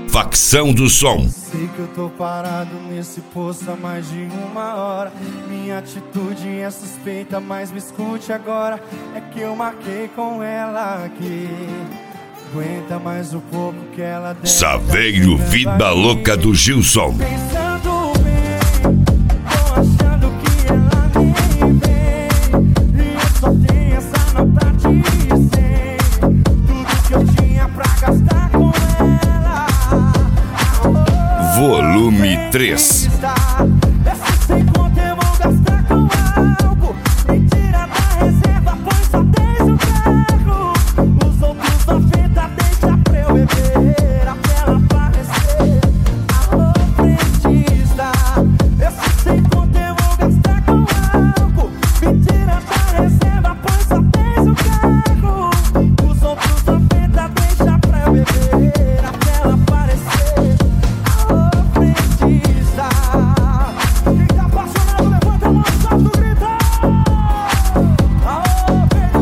Facção do Som. Sei que eu tô parado nesse poço há mais de 1 hora. Minha atitude é suspeita, mas me escute agora. É que eu marquei com ela aqui. Aguenta mais um pouco que ela deve Saveiro Vida Louca do Gilson. Pensando bem, tô achando que ela nem vem. E eu só tenho essa nota de 100. Tudo que eu tinha pra gastar com ela. Volume 3. Esse sem conta eu vou gastar com algo. Me tira da reserva, põe só 10 no carro. Os outros 90 deixa pra eu beber até ela aparecer. Alô, frentista. Esse sem conta eu vou gastar com algo. Me tira da reserva, põe só 10 no carro. Os outros 90 deixa pra eu beber até ela aparecer. Alô, frentista. Quem tá apaixonado levanta a mão e solta o grito. Alô,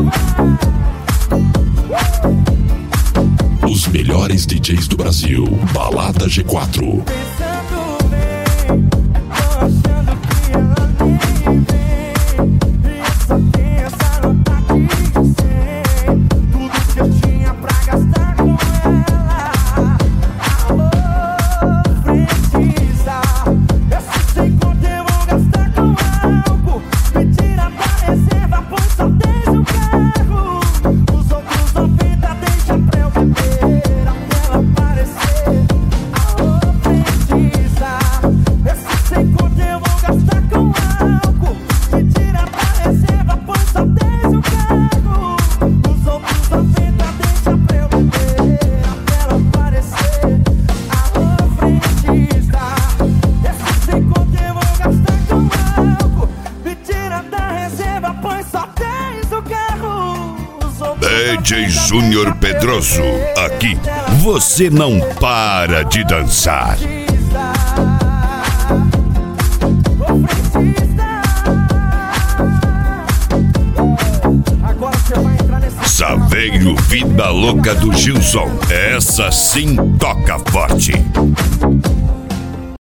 peito. Os melhores DJs do Brasil. Balada G4. Pensando bem, tô achando que ela nem vem. E eu só tenho essa nota de 100. Tudo que eu tinha pra gastar com ela. Alô, frentista. Esse sem conta eu vou gastar com algo. Me tira da reserva, põe só 10 no carro. Os outros 90 deixa pra eu beber até ela aparecer. Alô, frentista. Esse sem conta eu vou gastar com algo. Me tira da reserva, põe só 10 no carro. Os outros 90 deixa pra eu beber até ela aparecer. Alô, frentista. Esse sem conta eu vou gastar com algo. Me tira da reserva, põe só 10 no carro. Os outros DJ Júnior Pedroso. Aqui você não para de dançar. Agora você vai entrar nesse Saveiro Vida Louca do Gilson. Essa sim toca forte.